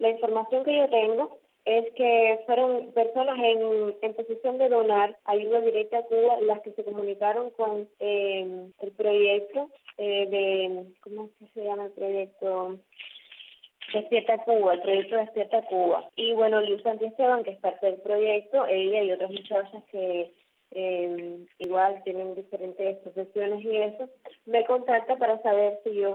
La información que yo tengo es que fueron personas en posición de donar ayuda directa a Cuba las que se comunicaron con el proyecto ¿cómo es que se llama el proyecto? Despierta Cuba, el proyecto Despierta Cuba. Y bueno, Luz Santiesteban, que es parte del proyecto, ella y otras muchachas que igual tienen diferentes profesiones y eso, me contacta para saber si yo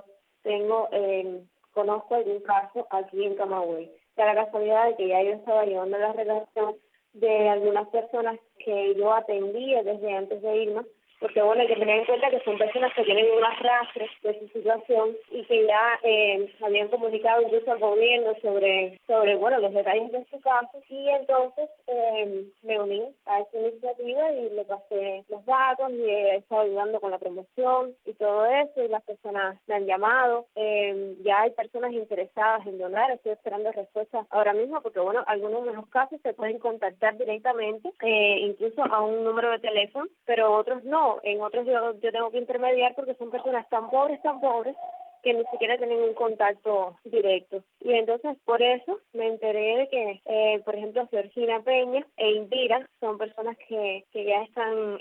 conozco algún caso aquí en Camagüey. Da la casualidad de que ya yo estaba llevando la relación de algunas personas que yo atendía desde antes de irme, porque bueno, hay que tener en cuenta que son personas que tienen un arrastre de su situación y que ya habían comunicado incluso al gobierno sobre bueno, los detalles de su caso, y entonces me uní a esta iniciativa y le pasé los datos y he estado ayudando con la promoción y todo eso, y las personas me han llamado, ya hay personas interesadas en donar, estoy esperando respuestas ahora mismo porque bueno, algunos de los casos se pueden contactar directamente, incluso a un número de teléfono, pero otros no. En otros yo tengo que intermediar porque son personas tan pobres, que ni siquiera tienen un contacto directo. Y entonces por eso me enteré de que, por ejemplo, Georgina Peña e Indira son personas que ya están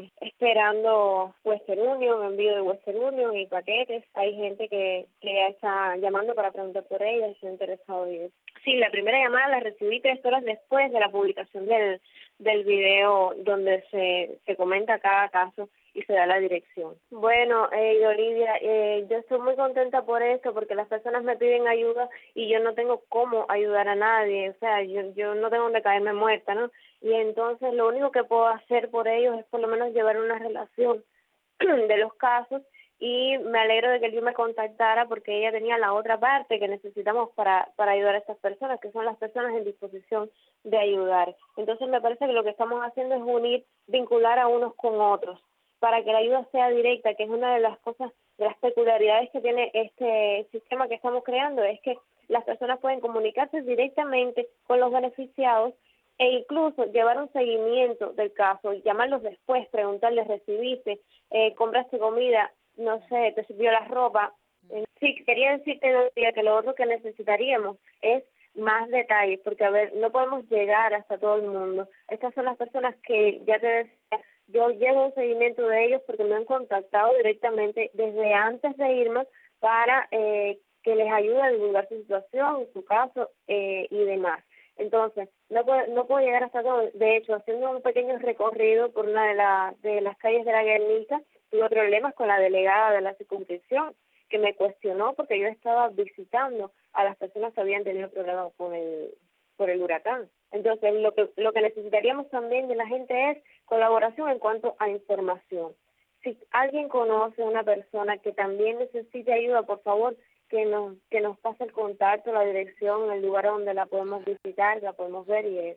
esperando Western Union, envío de Western Union y paquetes. Hay gente que ya está llamando para preguntar por ellas, estoy interesado en eso. Sí, la primera llamada la recibí 3 horas después de la publicación del video donde se comenta cada caso y se da la dirección. Bueno, Olivia, yo estoy muy contenta por esto porque las personas me piden ayuda y yo no tengo cómo ayudar a nadie, o sea, yo no tengo donde caerme muerta, ¿no? Y entonces lo único que puedo hacer por ellos es por lo menos llevar una relación de los casos, y me alegro de que él me contactara porque ella tenía la otra parte que necesitamos para ayudar a estas personas, que son las personas en disposición de ayudar. Entonces me parece que lo que estamos haciendo es vincular a unos con otros, para que la ayuda sea directa, que es una de las cosas, de las peculiaridades que tiene este sistema que estamos creando, es que las personas pueden comunicarse directamente con los beneficiados e incluso llevar un seguimiento del caso, llamarlos después, preguntarles, ¿recibiste? ¿Compraste comida? No sé, ¿te sirvió la ropa? Sí, quería decirte que lo otro que necesitaríamos es más detalles, porque a ver, no podemos llegar hasta todo el mundo. Estas son las personas que ya te decía, yo llevo un seguimiento de ellos porque me han contactado directamente desde antes de irme para que les ayude a divulgar su situación, su caso y demás. Entonces, no puedo llegar hasta todo. De hecho, haciendo un pequeño recorrido por una de las calles de la Guernica, tuve problemas con la delegada de la circunscripción, que me cuestionó porque yo estaba visitando a las personas que habían tenido problemas por el huracán. Entonces, lo que necesitaríamos también de la gente es colaboración en cuanto a información. Si alguien conoce a una persona que también necesite ayuda, por favor, que nos pase el contacto, la dirección, el lugar donde la podemos visitar, la podemos ver y